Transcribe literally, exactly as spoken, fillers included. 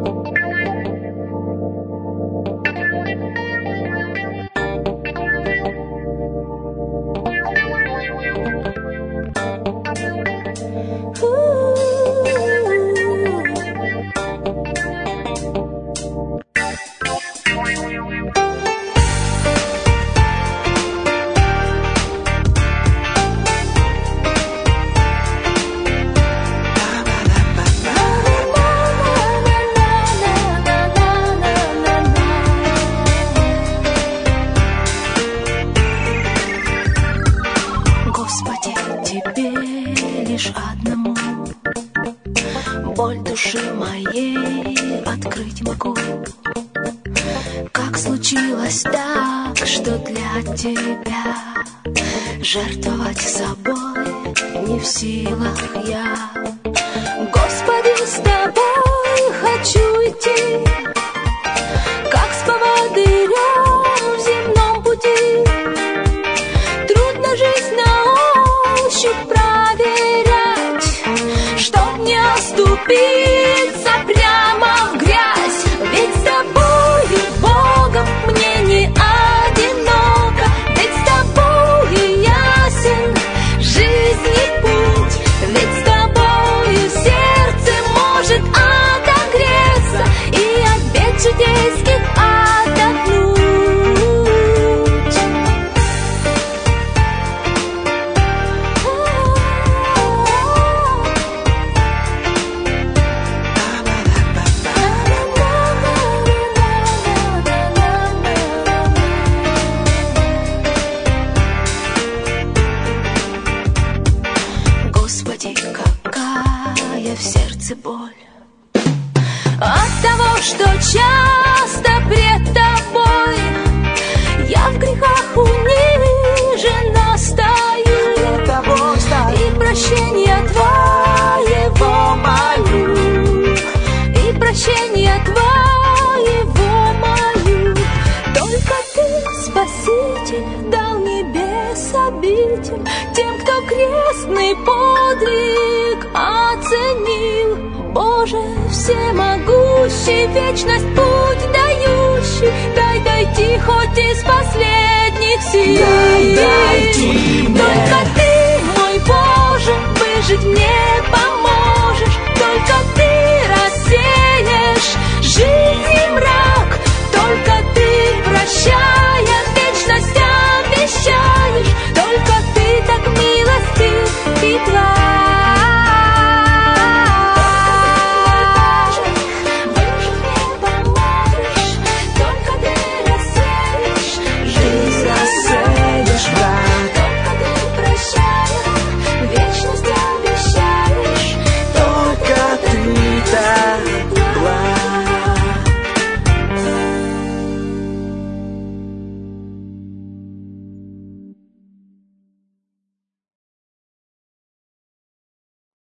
лишь одному боль души моей открыть могу. Как случилось так, что для тебя жертвовать собой не в силах я. Господи, с тобой хочу идти, как с поводырем в земном пути. Трудно жизнь на ощупь проверять, чтоб не оступиться прямо в грязь. Ведь с тобою, Богом, мне не одиноко, ведь с тобою ясен жизни путь, ведь с тобою сердце может отогреться и от бед житейских отдохнуть. Господи, какая в сердце боль от того, что часто пред тобой я в грехах унижена стою, и прощения Твоего молю, и прощения Твоего молю. Только Ты, Спаситель, дал небес обитель тем, кто крестный подвиг оценил. Боже, всемогущий, вечность путь дающий, дай дойти хоть из последних сил. Дай дойти мне. Только Ты